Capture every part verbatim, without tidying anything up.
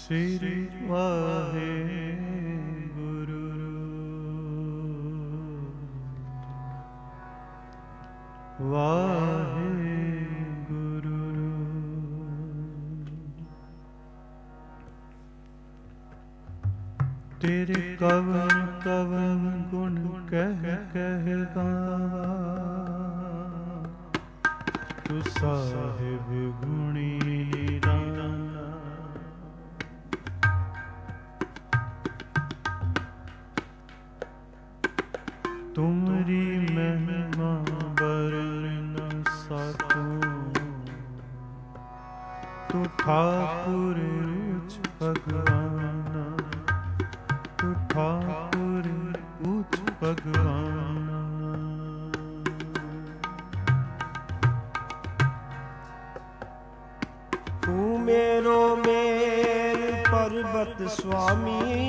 ਸ੍ਰੀ ਵਾਹਿਗੁਰੂ ਵਾਹਿਗੁਰੂ। ਤੇਰੇ ਕਵਨ ਕਵਨ ਗੁਣ ਕਹਿ ਕਹਿ ਗਾਵਾਂ, ਤੂੰ ਸਾਹਿਬ ਗੁਣੀ ਨਿਰਾਲਾ। ਤੁਮਰੀ ਮਹਿਮਾ ਵਰਨ ਨ ਸਕੂੰ, ਤੂੰ ਠਾਕੁਰ ਉੱਚ ਭਗਵਾਨ, ਤੂੰ ਠਾਕੁਰ ਉੱਚ ਭਗਵਾਨ। ਤੂੰ ਮੇਰੋ ਮੇਰ ਪਰਬਤ ਸੁਆਮੀ,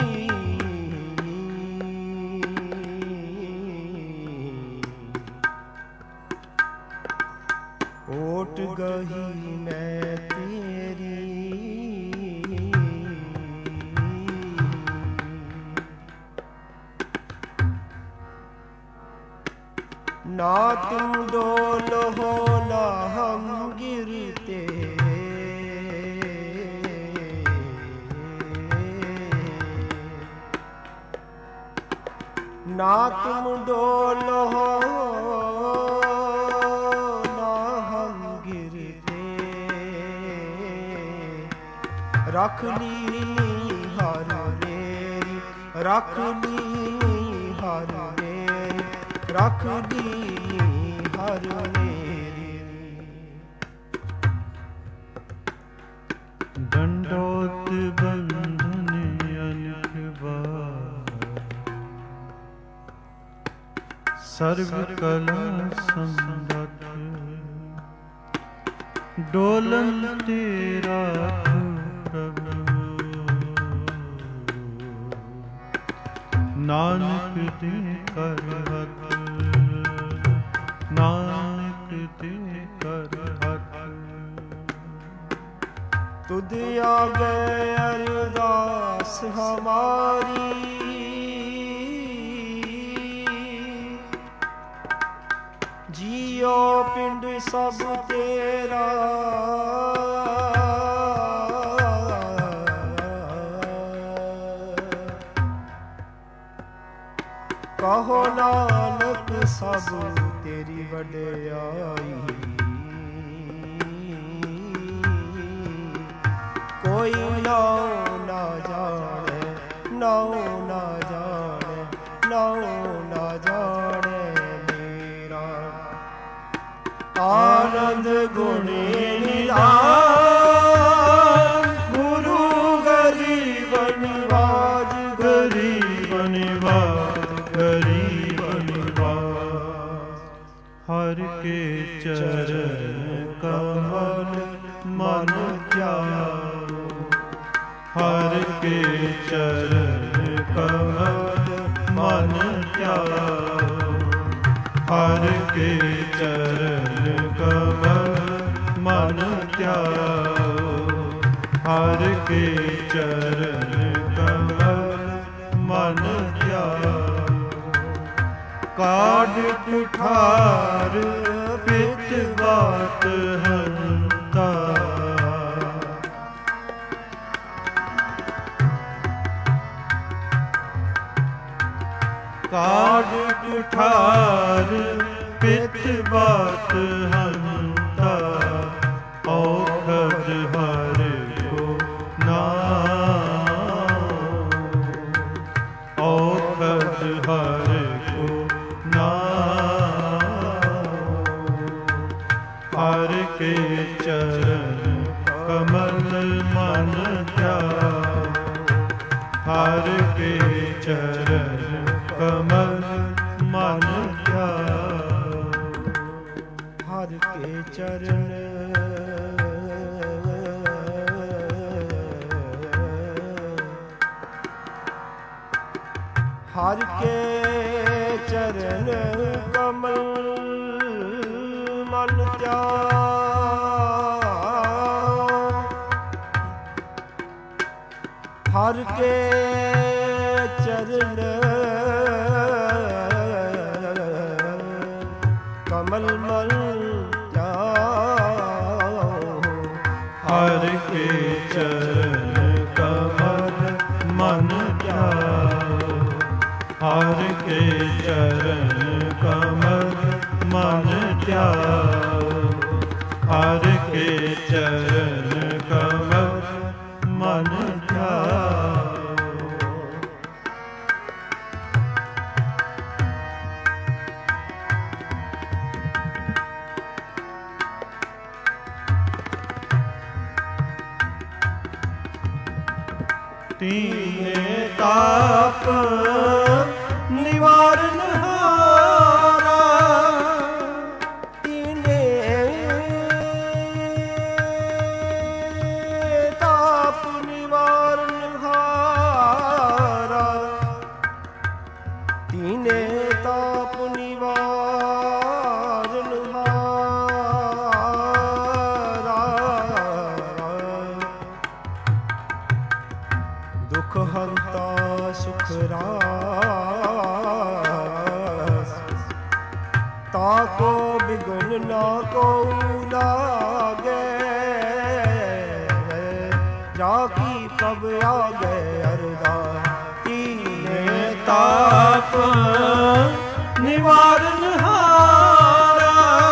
ਓਟ ਗਹੀ ਮੈਂ ਤੇਰੀ। ਨਾ ਤੁਮ ਡੋਲ ਹੋ ਨਾ ਹਮ ਗਿਰਤੇ, ਨਾ ਤੁਮ ਡੋਲ ਹੋ ਰਖ ਲੀ ਹਰ ਮੇਰੀ, ਰਖ ਲੀ ਹਰ ਮੇਰੀ, ਰਖ ਲੀ ਹਰ ਮੇਰੀ। ਡੰਡੋਤ ਬੰਧਨ ਅਨਖ ਬਾਰ, ਸਰਬ ਕਲਾ ਸੰਗਤ, ਡੋਲਨ ਤੇਰਾ ਪ੍ਰਭੂ। ਨਾਨਕ ਦੇ ਕਰ ਹੱਥ, ਨਾਨਕ ਦੇ ਕਰ ਹੱਥ। ਤੁਧ ਆਗੇ ਅਰਦਾਸ ਹਮਾਰੀ, ਜੀਓ ਪਿੰਡ ਸਭ ਤੇਰਾ। ਕਹੋ ਨਾਨਕ ਸਭ ਤੇਰੀ ਵਡਿਆਈ, ਕੋਈ ਨਾਉ ਨਾ ਜਾਣੈ, ਨਾਉ ਨਾ ਜਾਣੈ, ਨਾਉ ਨਾ ਜਾਣੈ ਮੇਰਾ। ਆਨੰਦ ਗੁਣੀ ਨਿਧਾਨ, ਗੁਰੂ ਗਰੀਬ ਨਿਵਾਜ, ਗਰੀਬ ਨਿਵਾਜ, ਗਰੀਬ ਨਿਵਾਜ। ਹਰ ਕੇ ਚਰਨ ਕਮਲ ਮਨ ਧਿਆਓ, ਹਰ ਕੇ ਚਰਨ ਕਮਲ ਮਨ ਧਿਆਓ, ਹਰ ਕੇ ਚਰਨ ਕਮਲ ਮਨ ਧਿਆਓ, ਹਰ ਕੇ ਚਰਨ ਕਮਲ ਮਨ ਧਿਆਓ। ਕਾਢ ਕੁਠਾਰ ਪਿਤ ਬਾਤ ਹੰਤਾ, ਕਾਢ ਕੁਠਾਰ ਪਿਤ ਬਾਤ ਹੰਤਾ। ਔਖਦ ਹਰ ਕੋ ਨਾਮ, ਔਖਦ ਹਰ ਕੋ ਨਾਮ। ਹਰ ਕੇ ਚਰਨ ਕਮਲ ਮਨ ਧਿਆਓ, ਹਰ ਕੇ ਚਰਨ ਕਮਲ ਮਨ ਧਿਆਓ। ਹਰ ਕੇ ਚਰਨ ਹਰ ਕੇ ਚਰਨ ਕਮਲ ਮਨ ਧਿਆਓ। ਹਰ ਕੇ ਚਰਨ ਕਮਲ ਮਲ ਧਿਆਓ। ਹਰ ਕੇ ਚਰਨ ਕਮਲ ਮਨ ਧਿਆਓ। ਹਰ ਕੇ ਚਰਨ ਕਮਲ ਮਨ ਧਿਆਓ। ਹਰ ਕੇ ਚਰਨ ਕਮਲ ਮਨ ਧਿਆਓ। ਤੀਨੇ ਤਾਪ ਨਿਵਾਰਨ ਹਾਰਾ। ਤੀਨੇ ਤਾਪ ਨਿਵਾਰਨ ਹਾਰਾ। ਤੀਨੇ ਤਾਪ ਨਿਵਾਰਨ ਹਾਰਾ। ਦੁਖ ਹੰਤਾ ਸੁਖ ਰਾਸ। ਤਾਕੋ ਬਿਗਨ ਨਾ ਕੋ ਲਾਗੇ। ਜਾ ਕੀ ਪ੍ਰਭ ਆਗੇ ਅਰਦਾਸ। ਤੀਨੇ ਤਾਪ ਨਿਵਾਰਨ ਹਾਰਾ।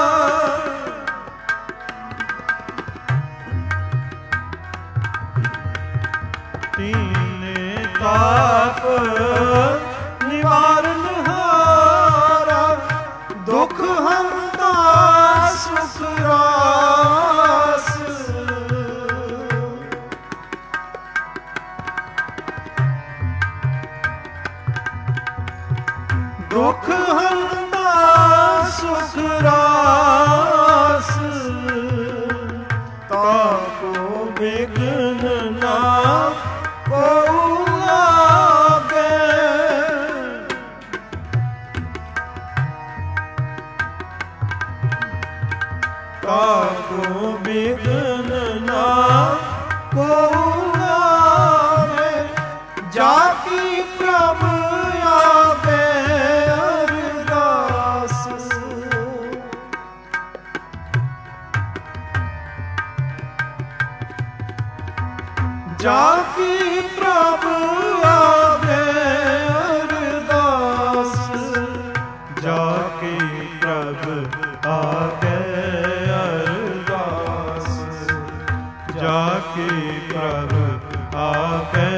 ਤੀਨੇ ਤਾਪ ਨਿਵਾਰਨ ਹਾਰਾ। ਦੁਖ ਹੰਤਾ ਸੁਖ ਰਾਸ। ਦੁਖ ਹੰਤਾ ਸੁਖ ਰਾਸ। ਤਾਕੋ ਬਿਘਨ ਨਾ ਕੋ ਲਾਗੇ। ਤਾਕੋ ਬਿਘਨ ਨਾ ਕੋ ਲਾਗੇ। ਜਾ ਕੀ ਪ੍ਰਭ ਆਵੇ ਅਰਦਾਸ। ਜਾ ਕੀ ਪ੍ਰਭ ਆਵੇ ਅਰਦਾਸ। ਜਾ ਕੀ ਪ੍ਰਭ ਆਵੇ ਅਰਦਾਸ। ਜਾ ਕੀ ਪ੍ਰਭ ਆਵੇ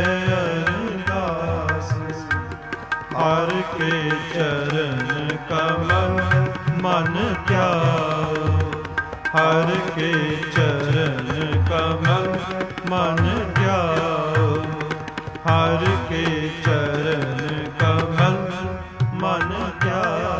ਅਰਦਾਸ। ਹਰ ਕੇ ਚਰਨ ਕਮਲ ਮਨ ਧਿਆਓ। ਹਰ ਕੇ ਚਰਨ ਕਮਲ ਮਨ ਧਿਆਓ। ਹਰ ਕੇ ਚਰਨ ਕਮਲ ਮਨ ਧਿਆਓ।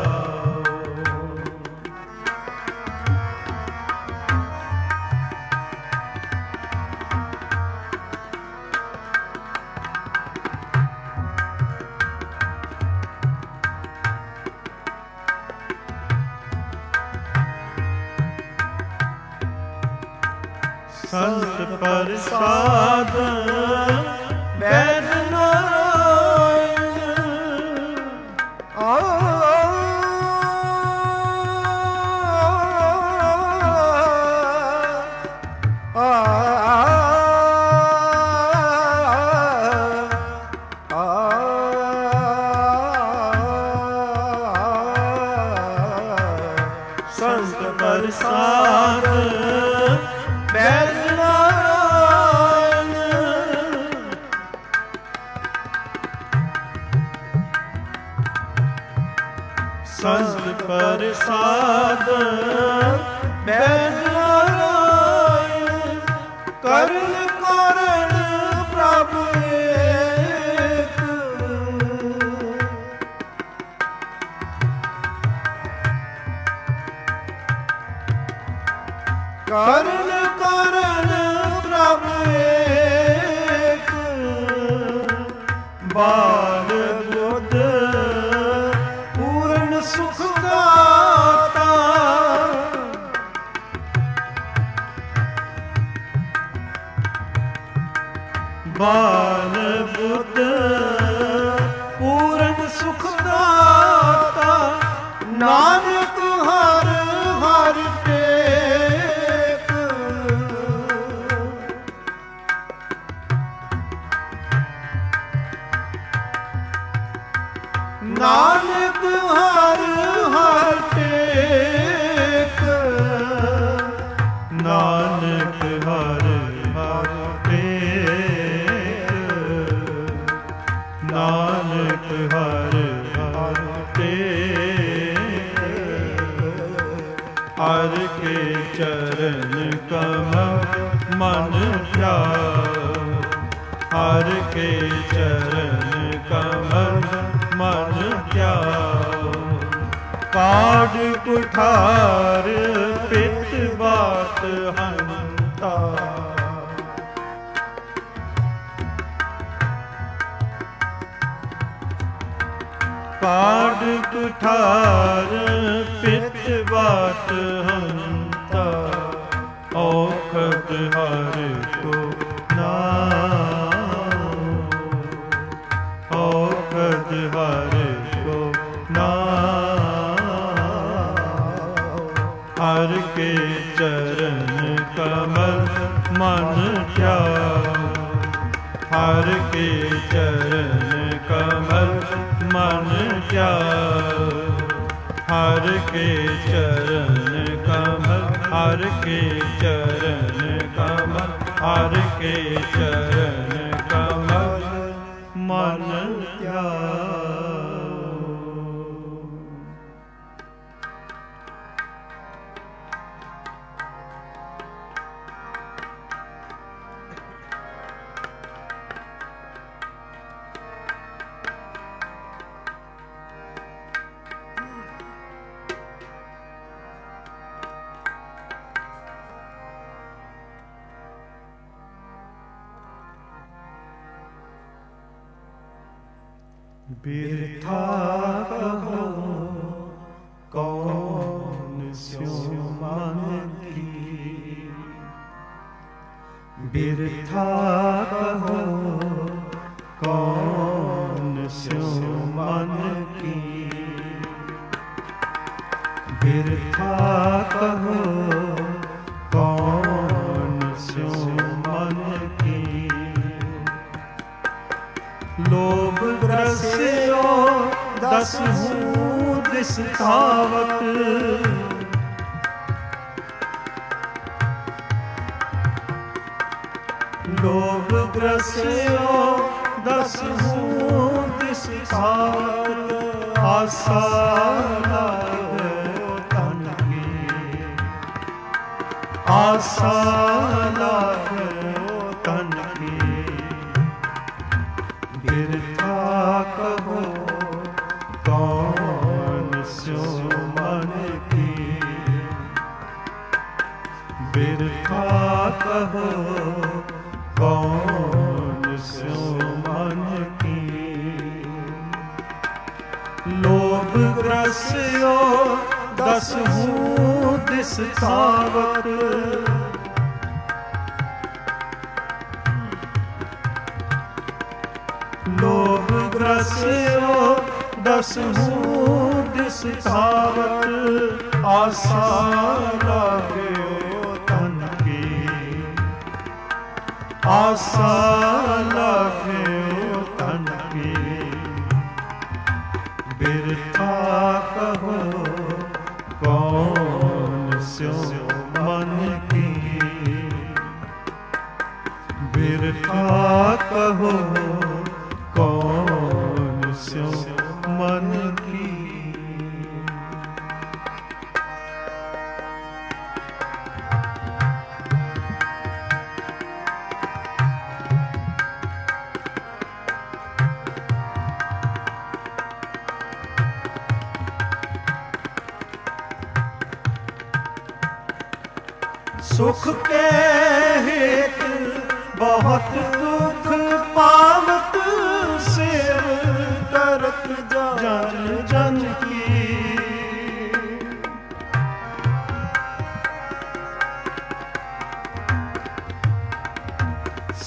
ਸੰਤ ਪ੍ਰਸਾਦ ਬੈਠ ਨਾਰਾਇਣ। ਆ ਆ ਸੰਤ ਪ੍ਰਸਾਦ ਬੈਠ ਸੰਤ ਪ੍ਰਸਾਦ ਬੈਠ ਨਾਰਾਇਣ। ਬਾਲ ਬੁੱਧ ਪੂਰਨ ਸੁਖ ਦਾਤਾ, ਨਾਨਕ ਹਰ ਹਰ ਟੇਕ। ਨਾਨਕ ਹਰ ਹਰ ਟੇਕ। ਨਾਨਕ ਹਰ ਹਰ ਟੇਕ। ਨਾਨਕ ਹਰ ਹਰ ਟੇਕ। ਹਰ ਕੇ ਚਰਨ ਕਮਲ ਮਨ ਧਿਆਓ। ਹਰ ਕੇ ਚਰਨ ਕਮਲ ਮਨ ਧਿਆਓ। ਕਾਢ ਕੁਠਾਰ ਪਿਤ ਬਾਤ ਹੰਤਾ। ਕਾਢ ਕੁਠਾਰ ਪਿਤ ਬਾਤ ਹੰਤਾ। ਔਖਦ ਹਰ ਕੋ ਨਾਮ। ਔਖਦ ਹਰ ਕੋ ਨਾਮ। ਹਰ ਕੇ ਚਰਨ ਕਮਲ ਮਨ ਧਿਆਓ। ਹਰ ਕੇ ਚਰਨ ਕਮਲ ਮਨ ਧਿਆਓ। ਹਰ ਕੇ ਚਰਨ ਕਮਲ। ਹਰ ਕੇ ਚਰਨ ਕਮਲ। ਹਰ ਕੇ ਚਰਨ ਕਮਲ ਮਨ ਧਿਆਓ। ਬਿਰਥਾ ਕਹੋ ਕੌਣ ਸਿਉ ਮਨ ਕੀ। ਬਿਰਥਾ ਕਹੋ ਕੌਣ ਸਿਉ ਮਨ ਕੀ। ਬਿਰਥਾ ਕਹੋ ਕੌਣ ਸਿਉ ਮਨ ਕੀ। ਲੋਭ ਗ੍ਰਸਿਓ ਦਸ ਹੂੰ ਦਿਸ ਥਾਵਤ। ਲੋਭ ਗ੍ਰਸਿਓ ਦਸ ਹੂੰ ਦਿਸ ਥਾਵਤ। ਆਸਾ ਲਾਗੋ ਤਨ ਕੀ। ਆਸਾ ਲਾਗੋ ਤਨ ਕੀ। ਬਿਰਥਾ ਕਹੋ ਕੌਣ ਸਿਉ ਮਨ ਕੀ। ਬਿਰਥਾ ਕਹੋ ਕੌਣ ਸਿਉ ਮਨ ਕੀ। ਲੋਭ ਗ੍ਰਸਿਓ ਦਸ ਹੂੰ ਦਿਸ ਥਾਵਤ। ਲੋਭ ਗ੍ਰਸਿਓ ਦਸ ਹੂੰ ਦਿਸ ਥਾਵਤ। ਆਸਾ ਲਾਗਿਓ ਤਨ ਕੀ। ਆਸਾ ਲਾਗਿਓ ਤਨ ਕੀ। ਬਿਰਥਾ ਕਹੋ ਕੌਣ ਸਿਉ ਮਨ ਕੀ। ਬਿਰਥਾ ਕਹੋ ਕੌਣ ਸਿਉ ਮਨ ਕੀ। ਸੁਖ ਕੇ ਹੇਤ ਬਹੁਤ ਦੁਖ ਪਾਵਤ। ਸੇਵ ਕਰਤ ਜਨ ਜਨ ਕੀ।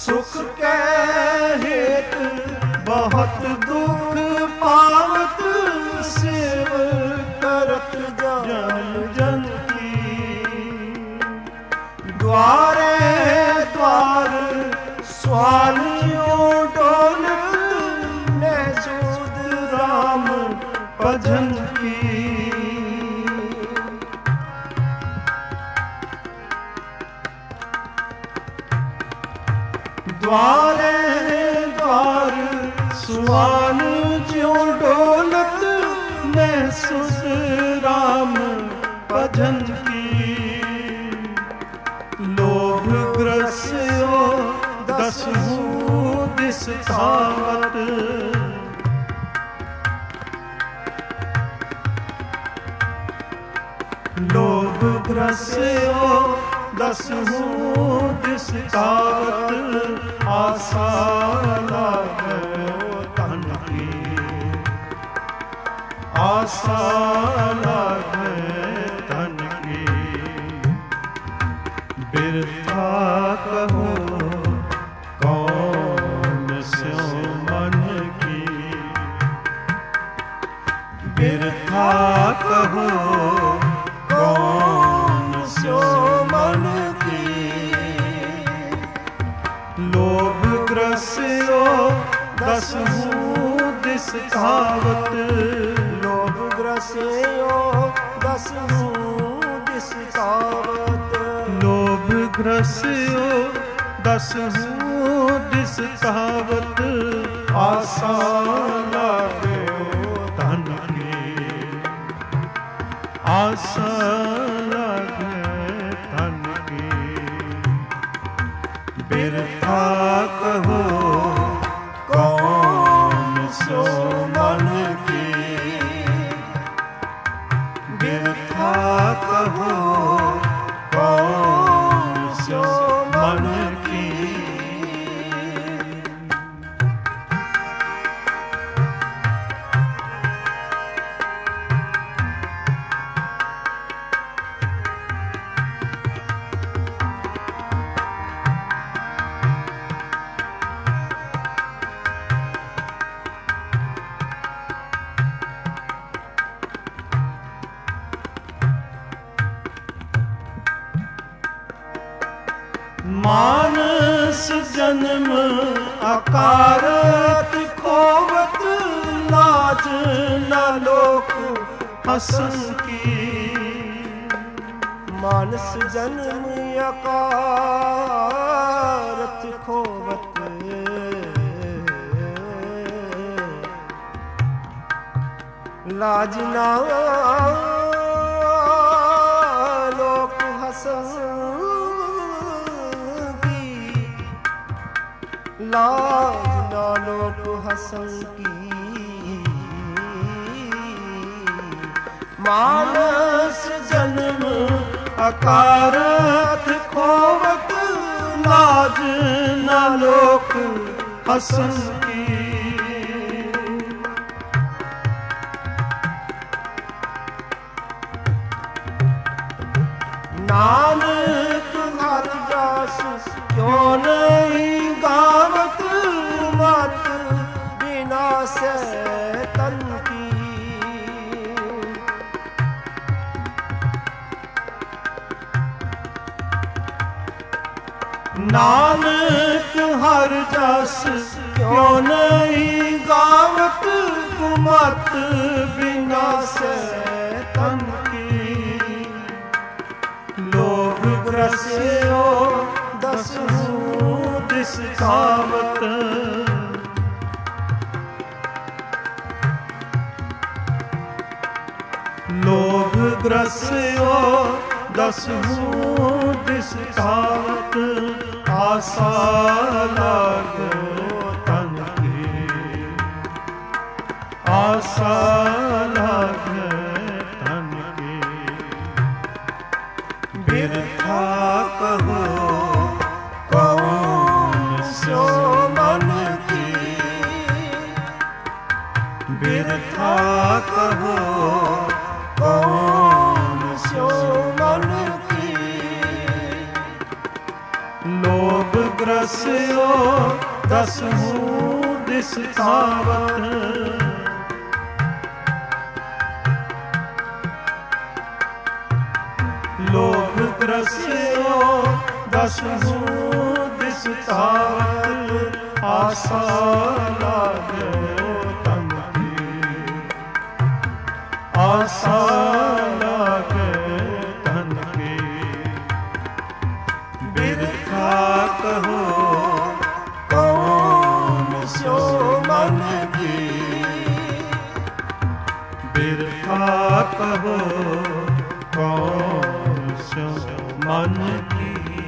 सुख के हेत बहुत दुख पावत सेव करत जन जन की। द्वारे द्वार स्वालियों डोलत ने सूद राम भजन की। द्वारे द्वार सुआन ज्यों डोलत में सुध राम भजन की। लोभ ग्रस्यो दसहूँ दिस धावत, लोभ ग्रस्यो दसहूँ दिस धावत। आशा लागे धन की, आशा लागे धन की। बिरथा कहो कौन स्यों मन की, बिरथा कहो कौन स्यों मन की। लोभ ग्रस्यो दसहूँ दिस धावत, लोभ ग्रस्यो दसहूँ दिस धावत। लोभ ग्रस्यो दसहूँ दिस धावत। आशा लागे धन की, आशा लागे धन की। बिरथा कहो कौन सो मन की, बिरथा कहो कौन सो मन की। मानस जन्म अकारत खोवत, लाज न लोक हसन की। मानस जन्म अकारत खोवत, लाज न लोक हसन, लाज ना लोक हसन की। मानस जन्म अकारत खोवत, लाज ना लोक हसन की। नानक हर जस क्यों नहीं गावत, मत बिना से तन की। नानक हर जस क्यों नहीं गावत, मत बिना से तन की। लोभ ग्रस्यो दसहूँ दिस धावत, लोभ ग्रस्यो दसहूँ दिस धावत। आशा लागे धन की, आशा लागे धन की। बिरथा कहो कौन सो मन की, बिरथा कहो कौन सो मन की। लोभ ग्रस्यो दसहूँ दिस धावत। लोभ ग्रस्यो दसहूँ दिस धावत। आशा लागे तन की, आशा लागे तन की। बिरथा कहो कौन सो मन की, बिरथा कहो कौन सो मन की।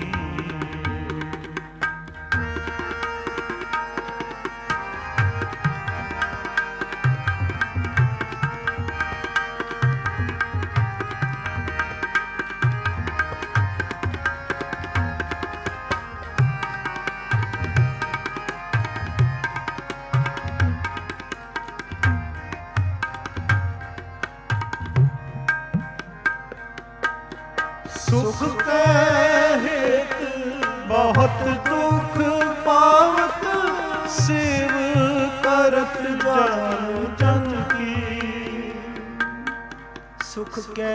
सुख के हित बहुत दुख पावत। शिव करत जन जन की, सुख के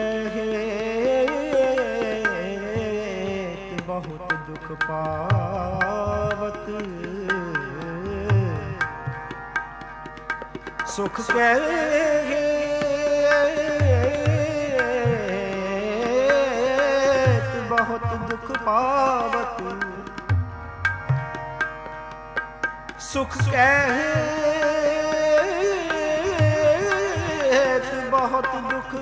हित बहुत दुख पावत। सुख के बहुत दुख पावत। सुख के बहुत दुख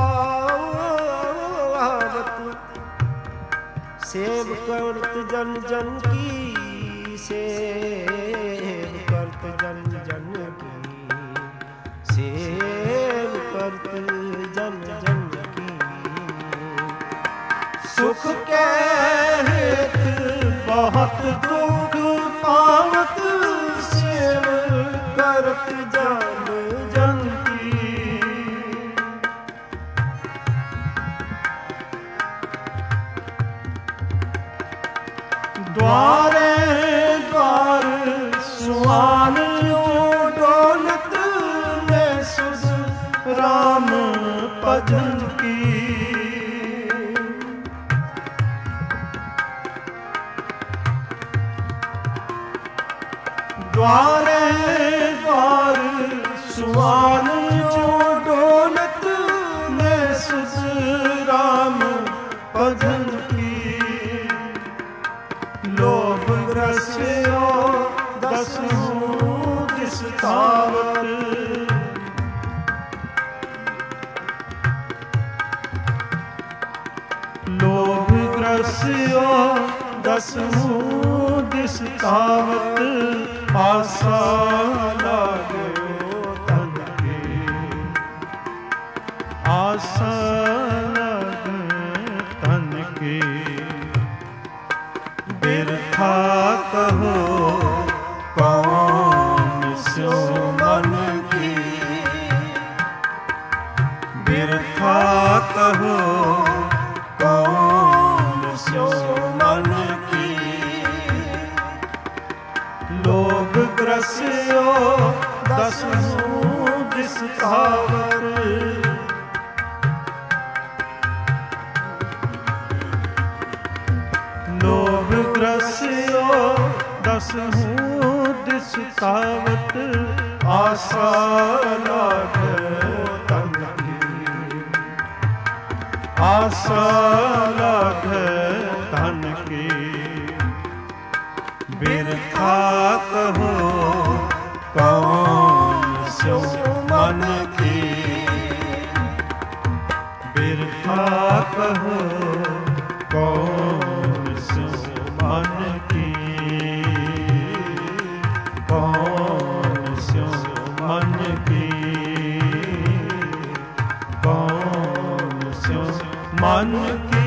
पावत। सेव करत जन जन की, सेव करत जन जन की, सेव करत जन जन की। सुख के हित बहुत दुख पावत। सेव करत जन जन की। द्वारे द्वार सुहान डोलत। ने सुध राम भजन की, द्वारे द्वार सुहान जो डोलत। ने सुध राम भजन की। लोभ ग्रस्यो दसहूँ दिस धावत। लोभ ग्रस्यो दसहूँ दिस धावत। आशा लागे तन की, आशा लागे तन की। बिरथा कहो कौन सो मन की, बिरथा कहो कौन सो मन की। लोभ ग्रस्यो दसहूँ दिस धावत। लोभ ग्रस्यो दसहूँ दिस धावत। आशा लागे तन की, आशा लागे तन की। बिरथा कहो कौन सो मन की, बिरथा कहो कौन सो मन की। कौन सो मन की, कौन सो मन की।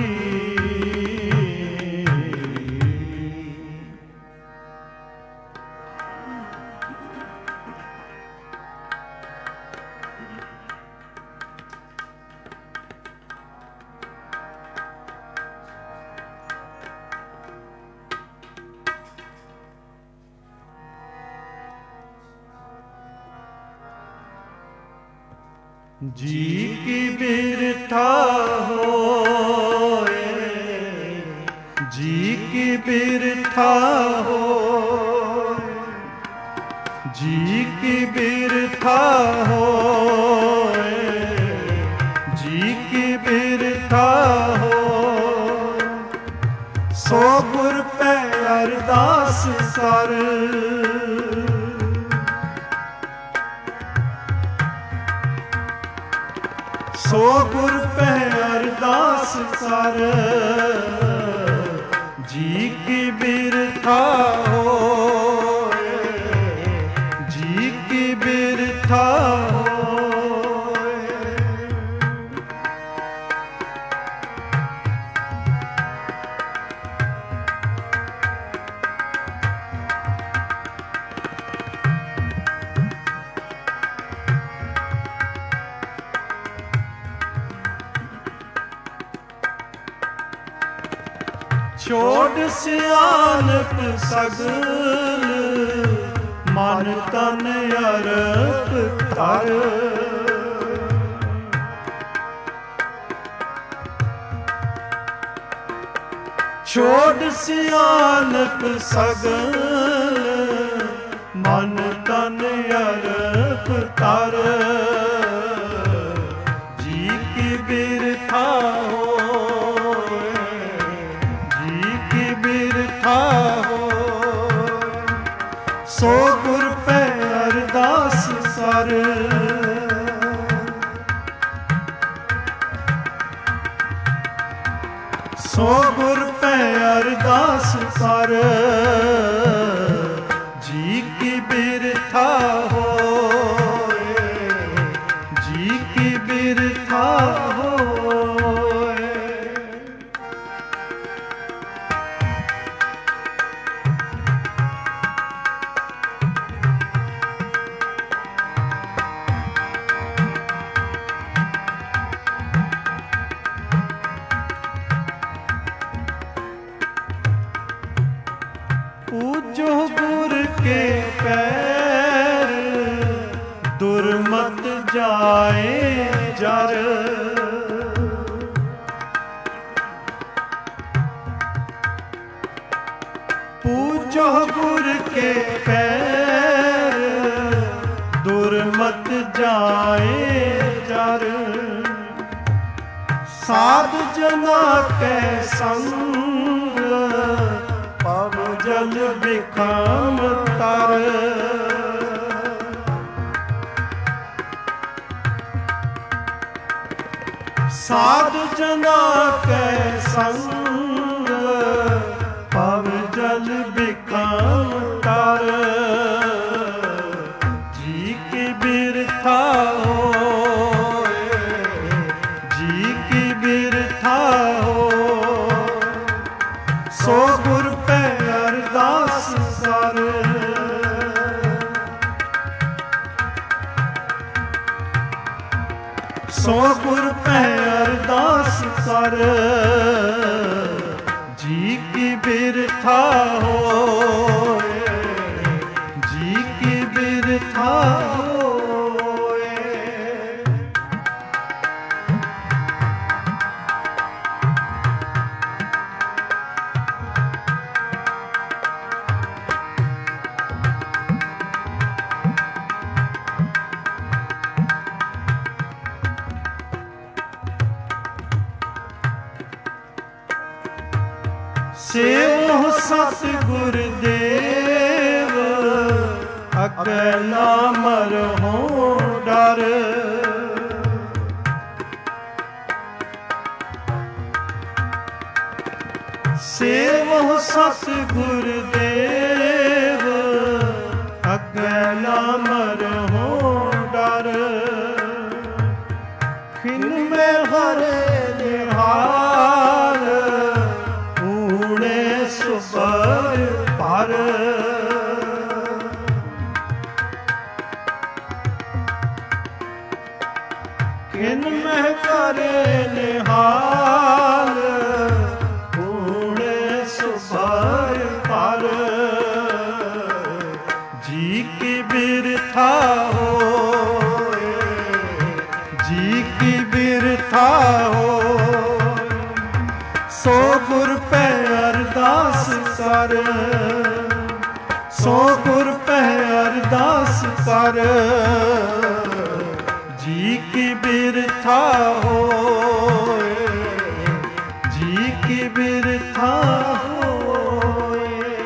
जी की बिरथा होए, जी की बिरथा होए, जी की बिरथा होए, जी की बिरथा होए। सो गुर पै अरदास कर, सो गुर पै अरदास कर, जी की बिरथा होए, जी की बिरथा होए। छोड़ सियानत सगल, मन तन अरप तर। छोड़ सियानत सगल, मन तन अरप तर। जी की बिरथा सो गुर पै अरदास कर, सो गुर पै अरदास कर, जी की बिरथा होए, जी की बिरथा होए। पूजो गुर के पैर, दुर्मत जाए जर। पूजो गुर के पैर, दुर्मत जाए जर। साध जना के संग, पव जल बिखम तर। साध जना के संग, पव जल बिखम तर। जी की बिरथा होए, जी की बिरथा होए। सो गुर पै अरदास कर, सो गुर पै अरदास कर। जी की बिरथा होए, जी की बिरथा होए। सेवो सतगुर देव, अकेला मरहो डर। सेवो सतगुर देव, अकेला मरहो डर। खिन में हरे निहाल, ऊणे सुबर पर। किन में करे निहाल, ऊणे सुबर पर। जी की बिरथा होए, जी ਗੁਰ ਪੈ ਅਰਦਾਸ ਕਰ, ਸੋ ਗੁਰ ਪੈ ਅਰਦਾਸ ਕਰ, ਜੀ ਕੀ ਬਿਰਥਾ ਹੋਏ, ਜੀ ਕੀ ਬਿਰਥਾ ਹੋਏ।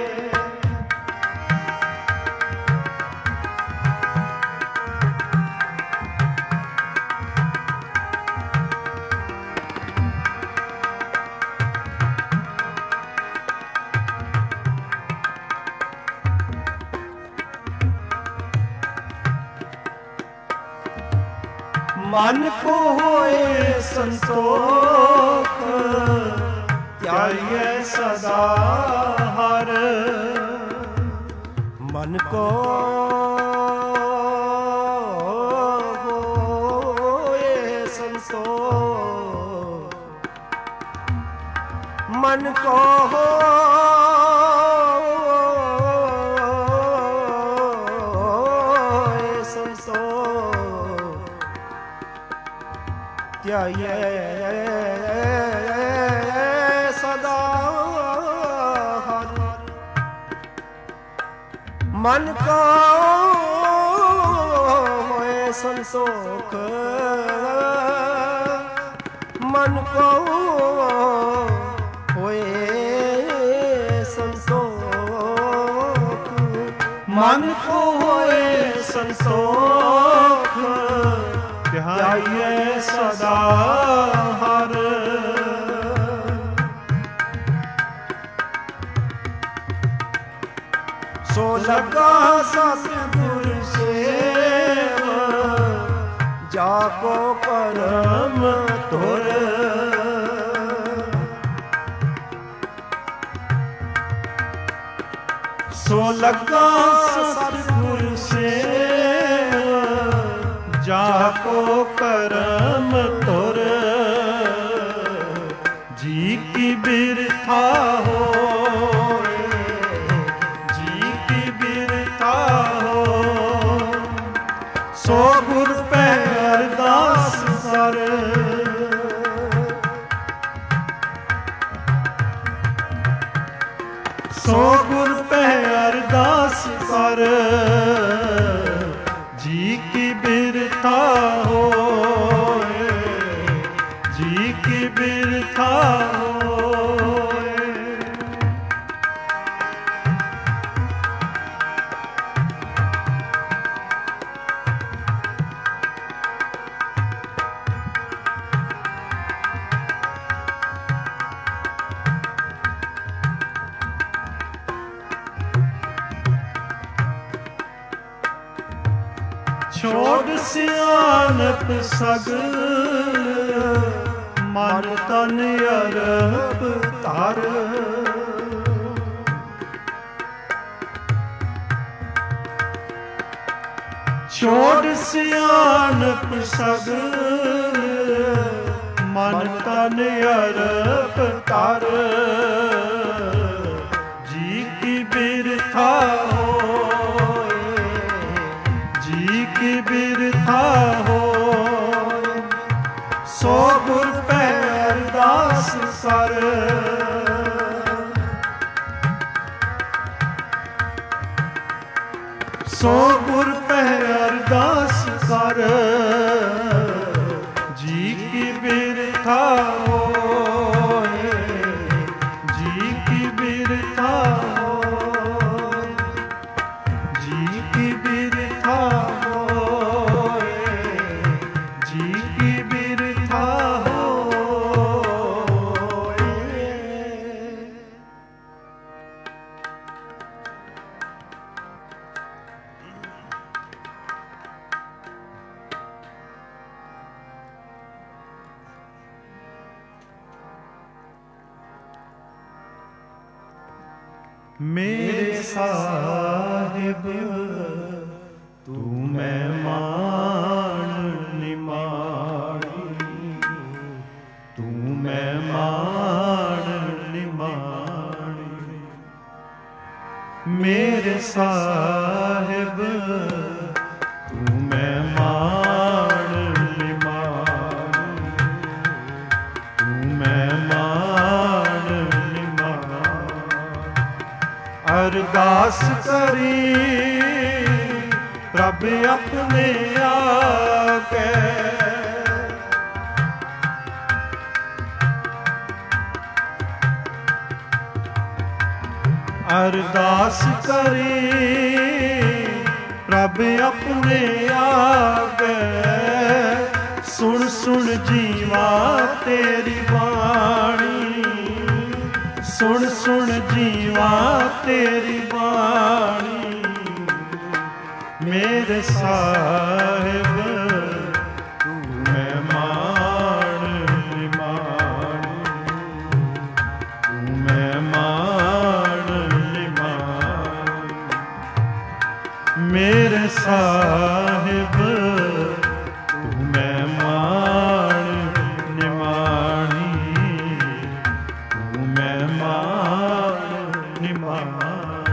ਮਨ ਕੋ ਹੋਏ ਸੰਤੋਖ, ਧਿਆਈਐ ਸਦਾ ਹਰ। ਮਨ ਕੋ ਹੋਏ ਸੰਤੋਖ, ਮਨ ਕੋ ਹੋਏ ਸੰਤੋਖ, ਧਿਆਈਐ ਸਦਾ ਹਰ। ਮਨ ਕੋ ਹੋਏ ਸੰਤੋਖ, ਮਨ ਕੋ ਹੋਏ ਸੰਤੋਖ, ਮਨ ਕੋ ਹੋਏ ਸੰਤੋਖ, ਧਿਆਈਐ ਸਦਾ ਹਰ। ਸੋ ਲਗਾ ਸਤਿਗੁਰ ਸੇਵ, ਜਾ ਕੋ ਕਰਮ ਤੁਰ। ਸੋ ਲਗਾ ਸਤਿਗੁਰ ਸੇਵ, ਜਾ ਕੋ ਕਰਮ ਤੁਰ। ਜੀ ਕੀ ਬਿਰਥਾ ਹੋਏ, ਜੀ ਕੀ ਬਿਰਥਾ ਹੋ। ਸੋ ਗੁਰ ਪੈ ਅਰਦਾਸ ਕਰ, ਸੋ ਗੁਰ ਪੈ ਅਰਦਾਸ ਕਰ, ਜੀ ਕੀ ਬਿਰਥਾ ਹੋਏ, ਜੀ ਕੀ ਬਿਰਥਾ ਹੋਏ। ਛੋੜ ਸਿਆਣਪ ਸਗ, ਮਨ ਤਨ ਅਰਪ ਧਰ। ਛੋੜ ਸਿਆਣਪ ਸਗ, ਮਨ ਤਨ ਅਰਪ ਧਰ। ਜੀ ਕੀ ਬਿਰਥਾ ਹੋਏ, ਜੀ ਕੀ ਬਿਰਥਾ ਹੋਏ। ਸੋ ਗੁਰ ਪੈ ਅਰਦਾਸ ਕਰ, ਸੋ ਗੁਰ ਪੈ ਅਰਦਾਸ ਕਰ। ਜੀ ਕੀ ਬਿਰਥਾ ਹੋਏ, ਜੀ ਕੀ ਬਿਰਥਾ ਹੋਏ, ਜੀ ਕੀ ਬਿਰਥਾ ਹੋਏ, ਜੀ ਕੀ ਬਿਰਥਾ ਹੋਏ। ਮੇਰੇ ਸਾਹਿਬ ਤੂੰ ਮਹਿਮਾਨ ਨਿਮਾਣੀ, ਤੂੰ ਮਹਿਮਾਨ ਨਿਮਾਣੀ। ਮੇਰੇ ਸਾਹਿਬ ਤੂੰ ਮਹਿਮਾਨ ਨਿਮਾਣੀ, ਤੂੰ ਮਹਿਮਾਨ ਅਰਦਾਸ ਕਰੀ ਪ੍ਰਭ ਆਪਣੇ ਆਗੇ। ਅਰਦਾਸ ਕਰੀ ਪ੍ਰਭ ਆਪਣੇ ਆਗੇ। ਸੁਣ ਸੁਣ ਜੀਵਾ ਤੇਰੀ ਬਾਣੀ, ਸੁਣ ਸੁਣ ਜੀਵਾ ਤੇਰੀ ਬਾਣੀ। ਮੇਰੇ ਸਾਹਿਬ ਤੂੰ ਮਹਿਮਾਨ ਨਿਮਾਣੀ, ਤੂੰ ਮਹਿਮਾਨ ਨਿਮਾਣੀ। ਮੇਰੇ ਸਾਹਿਬ ਤੂੰ ਮਹਿਮਾਨ ਨਿਮਾਣੀ, ਤੂੰ ਮਹਿਮਾਨ ਨਿਮਾਣੀ।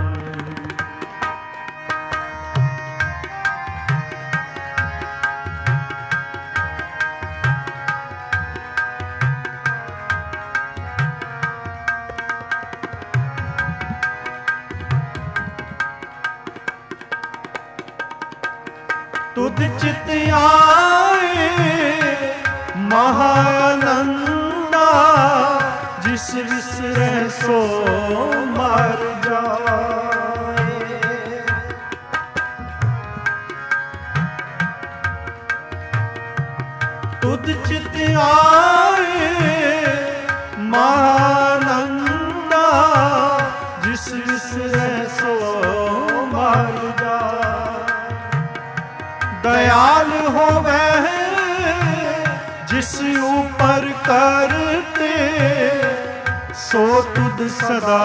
ਤੁਧ ਚਿਤ ਆਏ ਮਹਾ ਆਨੰਦਾ, ਜਿਸ ਵਿਸਰੈ ਸੋ ਮਰ ਜਾਏ। ਤੁਧ ਚਿਤ ਆਏ ਮਹਾ ਆਨੰਦਾ, ਜਿਸ ਵਿਸਰੈ ਸੋ ਮਰ ਜਾਏ। दयाल होवे जिस ऊपर करते, सो तुध सदा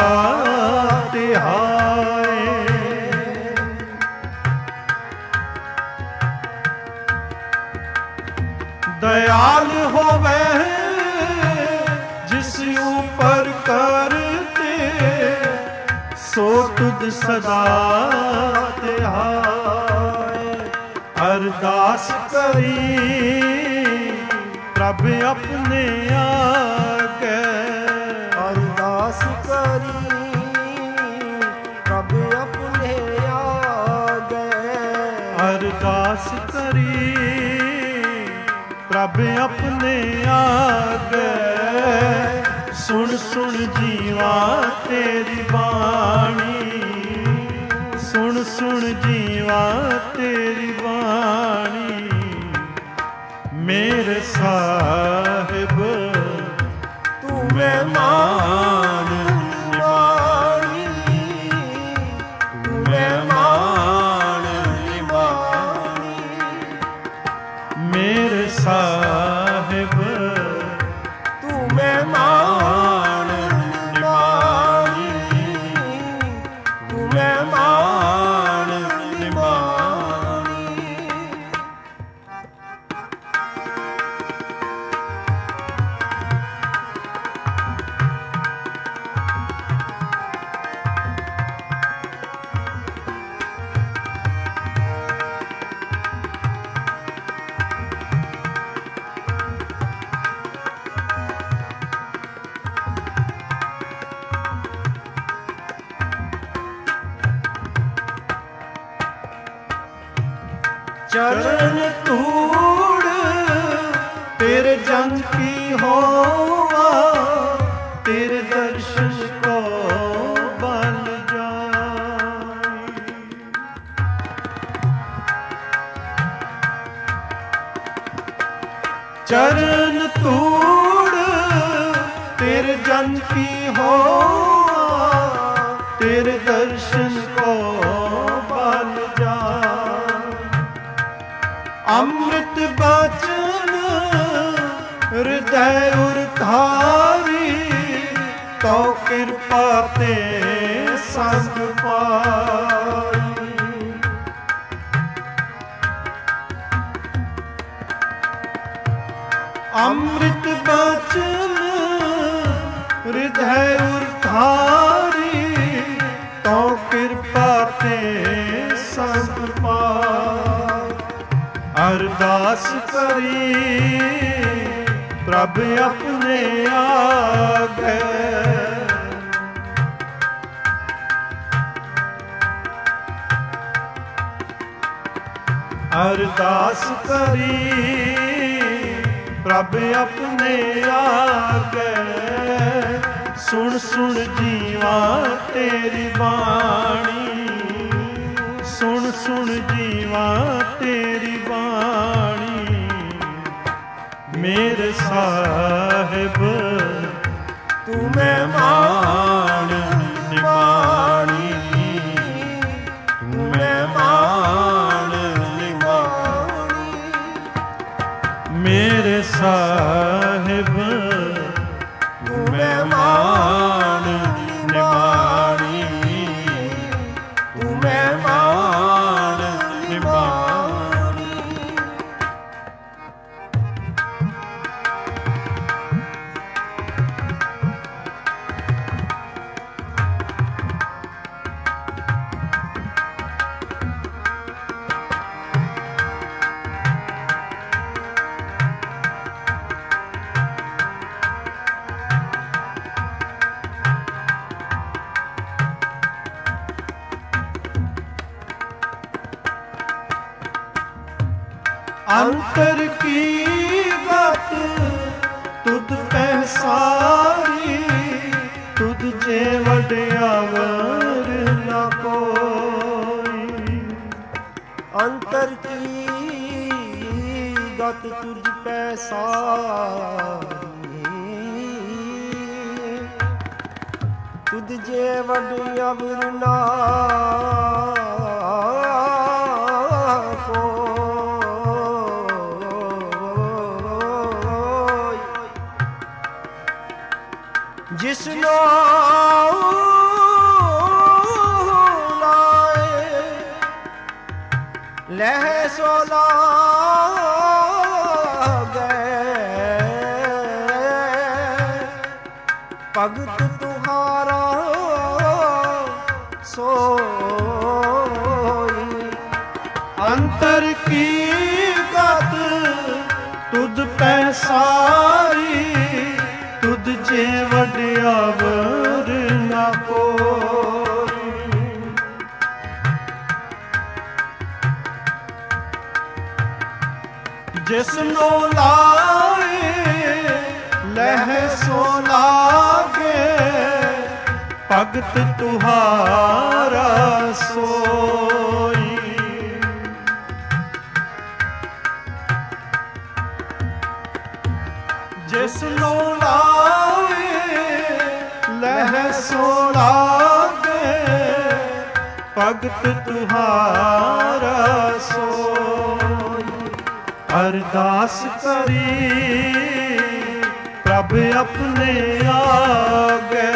तिहाए। दयाल होवे जिस ऊपर करते, सो तुध सदा तिहाए। अरदास करी प्रभ अपने आगे। अरदास करी प्रभ अपने आगे। अरदास करी प्रभ अपने आगे। सुन सुन जीवा तेरी बाणी, सुन सुन जीवा तेरी बाणी। मेरे साहिब तू मेहमान निमाणी, तू मेहमान निमाणी। मेरे साहिब तू मेहमान निमाणी, तू मेहमान निमाणी। चरण तूड़ तेरे जन की होवा, तेरे दर्शन को बल जाए। चरण तूड़ तेरे जन की होवा, तेरे दर्शन को बल जाए। अमृत बचन हृदय उरधारी, तो कृपा ते संग पाई। अमृत बचन हृदय उरधारी, तो कृपा ते संग पाई। अरदास करी प्रभ अपने आगे। ਅਰਦਾਸ ਕਰੀ ਪ੍ਰਭ ਆਪਣੇ ਆਗੇ, ਸੁਣ ਸੁਣ ਜੀਵਾ ਤੇਰੀ ਬਾਣੀ, ਸੁਣ ਸੁਣ ਜੀਵਾ ਤੇਰੀ ਬਾਣੀ। ਮੇਰੇ ਸਾਹਿਬ ਤੂੰ ਮਹਿਮਾਨ ਨਿਮਾਣੀ, ਤੂੰ ਮਹਿਮਾਨ ਨਿਮਾਣੀ। ਮੇਰੇ ਸਾਹਿਬ ਤੂੰ ਮਹਿਮਾਨ ਨਿਮਾਣੀ, ਤੂੰ ਮਹਿਮਾਨ ਨਿਮਾਣੀ। ਅੰਤਰ ਕੀ ਗਤ ਤੁਧ ਪਹਿਸਾਰੀ, ਤੁਧ ਜੇ ਵਡਿਆਵਰ ਨਾ ਕੋਈ। ਅੰਤਰ ਕੀ ਗਤ ਤੁਝ ਪੈਸਾਰੀ, ਤੁਧ ਜੇ ਵਡਿਆਵਰ ਨਾ ਜਿਸਨੋ ਲਾਏ ਲਹਿ ਸੋ ਲਾਗੈ, ਭਗਤ ਤੁਹਾਰਾ ਸੋਈ। ਅੰਤਰ ਕੀ ਗਤ ਤੁਧ ਪੈਸਾਰੀ, ਤੁਧ ਜੇ ਵਡਿਆਵਰ ਨਾ ਕੋਈ। ਜਿਸਨੋ ਲਾਏ ਲਹਿ ਸੋ ਲਾਗੇ, ਭਗਤ ਤੁਹਾਰਾ ਸੋਈ। ਜਿਸਨੋ ਲਾਏ ਲਹਿ ਸੋ ਲਾਗੇ, ਭਗਤ ਤੁਹਾਰਾ ਸੋਈ। ਅਰਦਾਸ ਕਰੀ ਪ੍ਰਭ ਆਪਣੇ ਆਗੇ,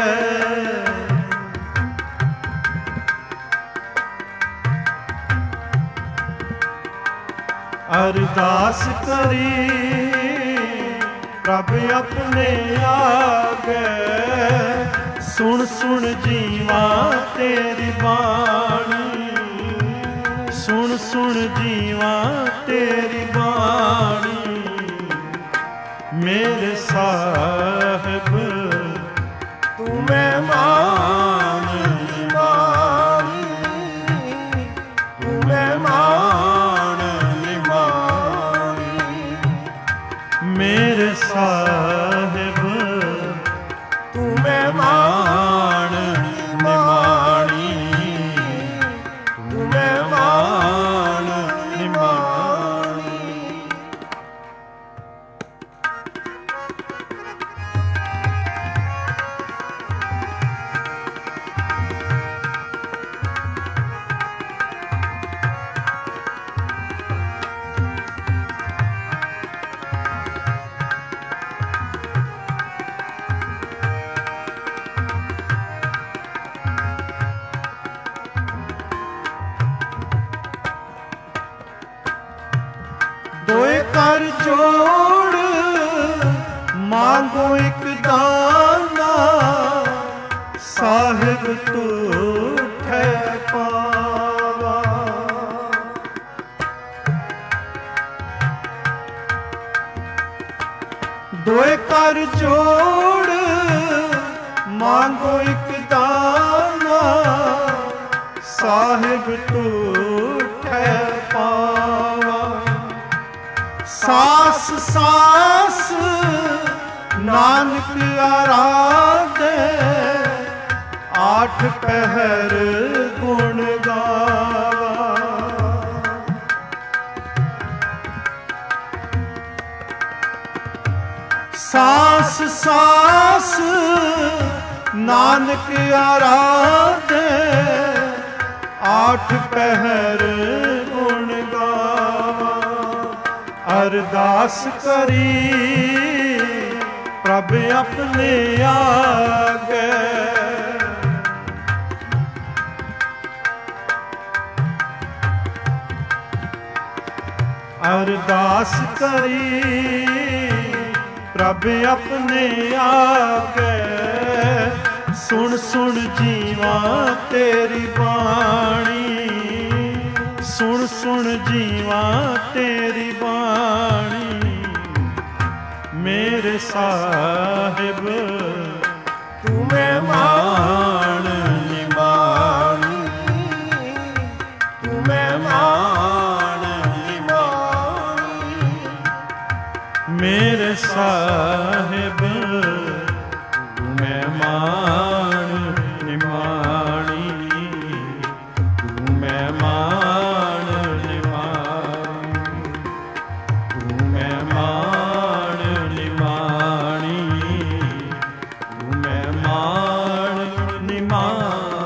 ਅਰਦਾਸ ਕਰੀ ਪ੍ਰਭ ਆਪਣੇ ਆਗੇ, ਸੁਣ ਸੁਣ ਜੀਵਾ ਤੇਰੀ ਬਾਣੀ, ਸੁਣ ਸੁਣ ਜੀਵਾ ਤੇਰੀ ਬਾਣੀ। ਮੇਰੇ ਸਾਹਿਬ ਤੂੰ ਮਹਿਮਾਨ ਨਿਮਾਣੀ, ਤੂੰ ਮਹਿਮਾਨ ਨਿਮਾਣੀ। ਮੇਰੇ ਸਾਹਿਬ ਤੂੰ ਮਹਿਮਾਨ ਨਿਮਾਣੀ, ਤੂੰ ਮਹਿਮਾਨ ਨਿਮਾਣੀ। ਦੋਏ ਕਰ ਜੋੜ ਮੰਗੋ ਇੱਕ ਦਾਨਾ, ਸਾਹਿਬ ਤੁਠੈ ਪਾਵਾ। ਦੋਏ ਕਰ ਜੋੜ ਮੰਗੋ ਇੱਕ ਦਾਨਾ, ਸਾਹਿਬ ਤੁਠੈ ਪਾਵਾ। ਸਾਸ ਸਾਸ ਨਾਨਕ ਆਰਾਧੇ, ਆਠ ਪਹਿਰ ਗੁਣ ਗਾਵਾ। ਸਾਸ ਸਾਸ ਨਾਨਕ ਆਰਾਧੇ, ਆਠ ਪਹਿਰ ਗੁਣ ਗਾਵਾ। ਅਰਦਾਸ ਕਰੀ ਪ੍ਰਭ ਆਪਣੇ ਆਗੇ, ਅਰਦਾਸ ਕਰੀ ਪ੍ਰਭ ਆਪਣੇ ਆਗੇ। ਸੁਣ ਸੁਣ ਜੀਵਾ ਤੇਰੀ ਬਾਣੀ, ਸੁਣ ਸੁਣ ਜੀਵਾ ਤੇਰੀ ਬਾਣੀ। ਮੇਰੇ ਸਾਹਿਬ ਤੂੰ ਮਹਿਮਾਨ ਨਿਮਾਣੀ, ਤੂੰ ਮਹਿਮਾਨ ਨਿਮਾਣੀ। ਮੇਰੇ ਸਾਹਿਬ ਤੂੰ ਮਹਿਮਾਨ ਨਿਮਾਣੀ, ਤੂੰ ਮਹਿਮਾਨ ਨਿਮਾਣੀ, ਤੂੰ ਮਹਿਮਾਨ ਨਿਮਾਣੀ, ਤੂੰ ਮਹਿਮਾਨ ਨਿਮਾਣੀ।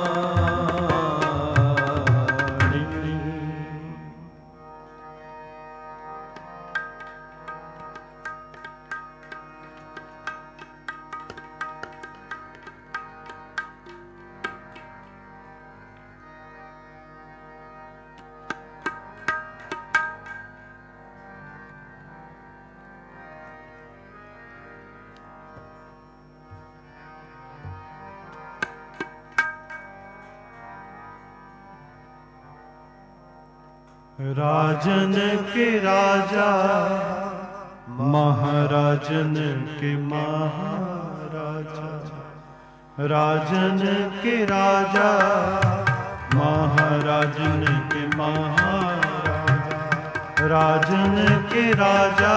राजन के राजा महाराजन के महाराजा, राजन के राजा महाराजन के महाराजा, राजन के राजा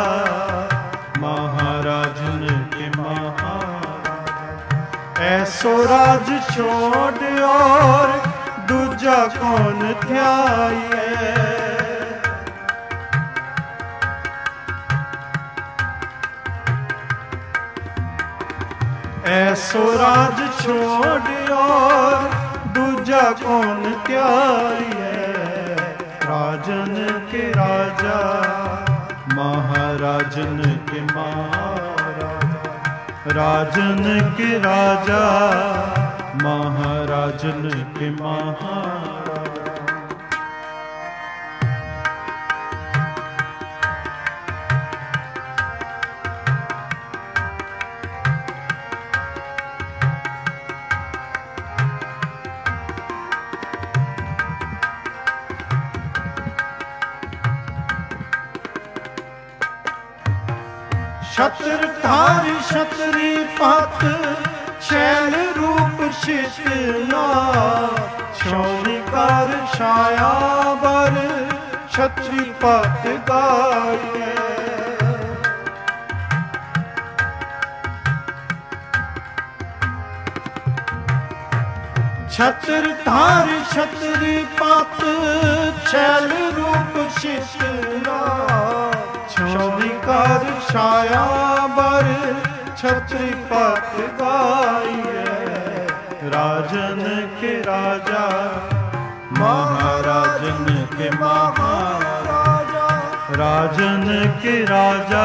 महाराजन के महाराजा। ऐसो राज छोड़ और दूजा कौन ध्याये, ऐसो राज छोड़ और दूजा कौन त्याये। राजन के राजा महाराजन के महाराजा, राजन के राजा महाराजन के महाराजा। छत्र धारी छतरी पत छैल रूप शिशना, शौनिकार छाया बर छत्री पत गाये। छत्र धारी छतरी पत छैल रूप शिशना, शौनिकार छाया बर छत्री पत गाये। राजन के राजा महाराजन के महाराजा, राजन के राजा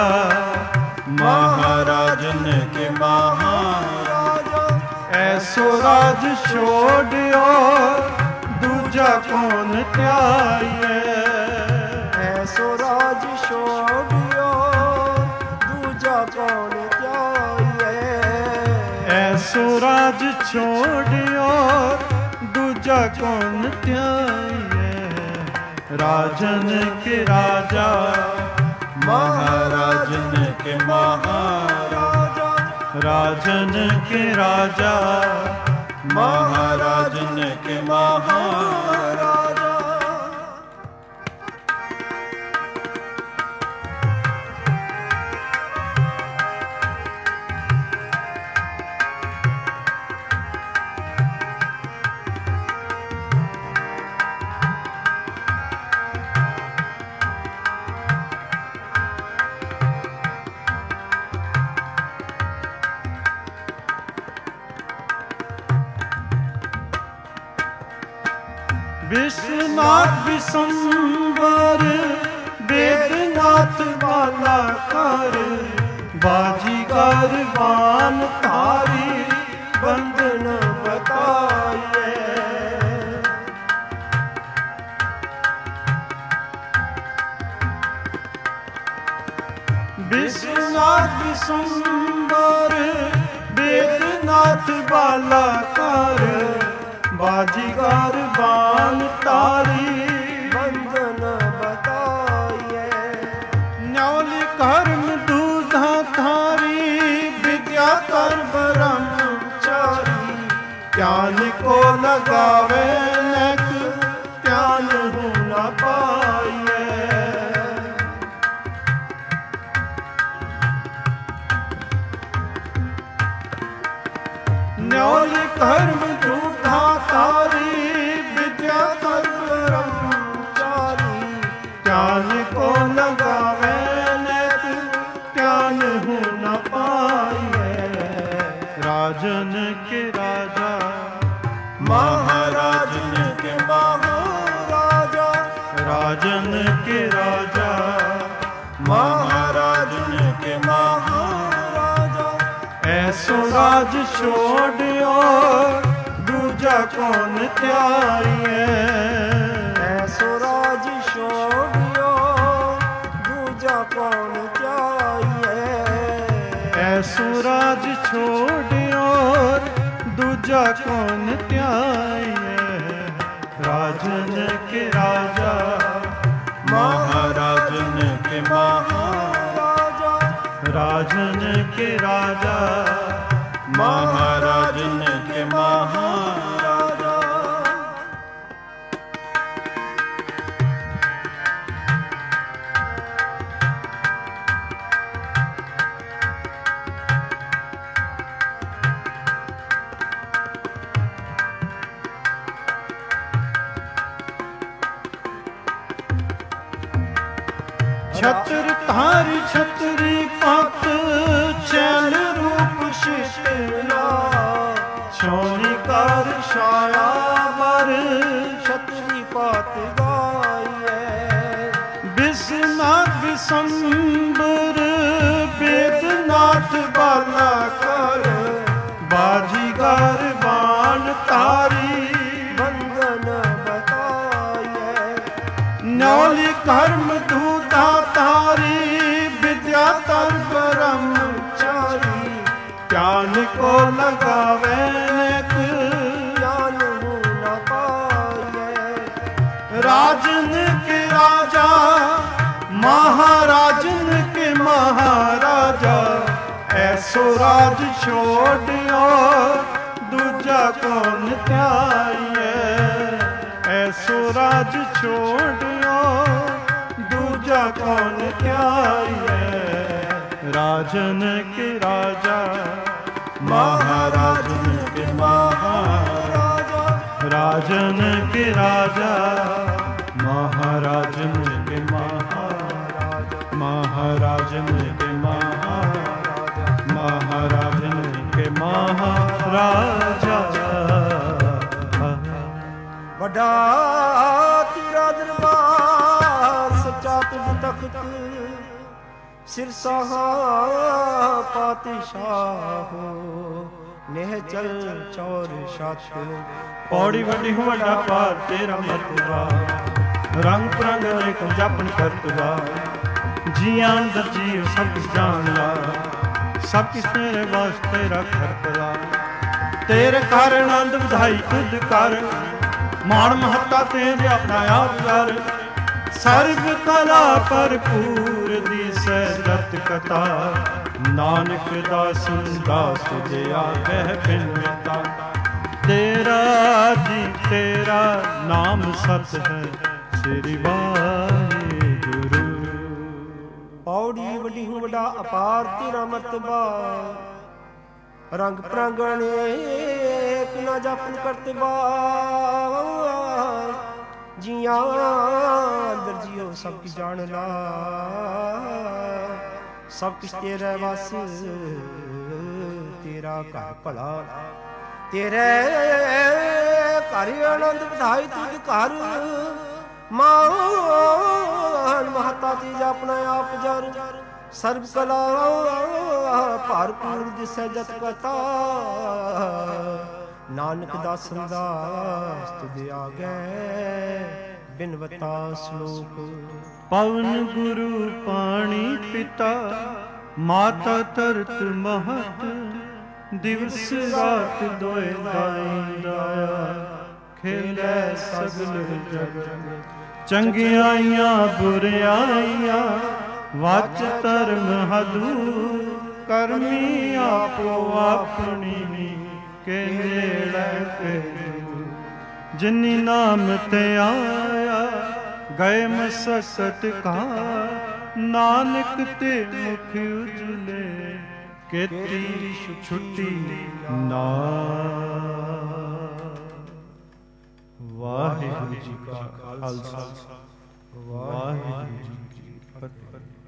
महाराजन के महाराजा। ऐसो राज छोड़ियो दूजा कौन त्याये, ऐसो राज छोड़ियो दूजा कौन त्याये। ऐसो राज छोड़ियो दूजा कौन त्याये। राजन के राजा महाराजन के महाराजा, राजन के राजा महाराजन के महाराजा। विश्वनाथ विशंबर वेदनाथ वाला कर बाजीगर बान तारी बंधन बताए। विश्वनाथ विशंबर वेदनाथ वाला कर बाजीगर बान तारी बंधन बताए। न्यौली कर्म दूधा थारी विद्या कर ब्रह्मचारी ज्ञान को लगावे नक ज्ञान हो न पाए। न्यौली कर्म दूधा तारी विद्या कर ब्रह्मचारी ज्ञान को लगावे नक ज्ञान हो न पाए। राजन के राजा महाराजन के महाराजा राजन के राजा महाराजन के महाराजा ऐसो राज छोड़ियो दूजा कौन त्याइए। ऐसो राज छोड़ियो दूजा कौन चाहिए। ऐसो राज छोड़ियो दूजा कौन त्याइए। राजन के राजा महाराजन के महाराजा राजन के राजा महाराजन के महाराजा छत्र धारी छतरी पत चैन रूप शिष्टना सोनिकार छाया वर छतरी पात गाये। विश्वनाथ विशंबर वेदनाथ बाला कर बाजीगर बाण तारी बंधन बताए। न्यौली कर्म दूता तारी विद्या तर ब्रह्मचारी ज्ञान को लगावे नक ज्ञान हो न पाए। राजन के राजा महाराजन के महाराजा ऐसो राज छोड़ियो दूजा कौन त्याइए। ऐसो राज छोड़ियो दूजा कौन त्याइए। राजन के राजा महाराजन के महाराजा राजन के राजा महाराजन के महाराजा महाराजन के महाराजा महाराजन के महाराजा। वड्डा तेरा दरबार सच्चा तुझ तख्त सिरसाहा पातशाह नेहचल चौर छत। पौड़ी वड्डी वड्डा पार तेरा मरतबा रंग परंग अनेक जापन करतबा जियां अंदर जीव सब कुछ जान ला सब किस तेरे वास्ते रख ला। तेरे कारण आनंद ਵਧਾਈ खुद कर माण महत्ता तेरे अपना आप कर। सर्व कला भरपूर दी सैरत कथा नानक दासन दास दया कह बिन मिता। तेरा जी तेरा नाम सत है श्री वाहिगुरु। पौड़ी वड्डी हूँ वड्डा अपार तेरा मरतबा रंग प्रांगण एक न जापन करतबा। जिया अंदर जियो सब की जान ला सब कुछ तेरा बस तेरा घर भला तेरे ਘਰ ਆਨੰਦ ਵਧਾਈ ਤੁਧ ਘਰ ਮਾਨ ਮਹਤਾ ਚੀਜ ਆਪਣਾ ਆਪ ਜਰ ਸਰਬ ਕਲਾ ਭਰਪੂਰ ਦਿਸੈ ਜਤ ਕਥਾ ਨਾਨਕ ਦਾਸਨ ਦਾਸ ਤੁਧ ਆਗੈ ਬਿਨਵਤਾ ਸ਼ਲੋਕ। ਪਵਨ ਗੁਰੂ ਪਾਣੀ ਪਿਤਾ ਮਾਤਾ ਧਰਤ ਮਹਤ ਦਿਵਸ ਰਾਤ ਦੋਇ ਦਾਈ ਦਾਇਆ ਖੇਲੇ ਸਗਲ ਜਗਤ ਚੰਗਿਆਈਆਂ ਬੁਰਿਆਈਆਂ ਵਾਚ ਧਰਮ ਹਦੂ ਕਰਮੀ ਆਪੋ ਆਪਣੀ ਕੇ ਨੇੜੇ ਕੇ ਜਿਨੀ ਨਾਮ ਤੇ ਆਇਆ ਗਏ ਮਸਕਤ ਕਾ ਨਾਨਕ ਤੇ ਮੁਖ ਉਜਲੇ ਕੀਤੀ ਛੁੱਟੀ ਨਾ। ਵਾਹਿਗੁਰੂ ਜੀ ਕਾ ਖਾਲਸਾ ਵਾਹਿਗੁਰੂ ਜੀ ਕੀ ਫਤਿਹ।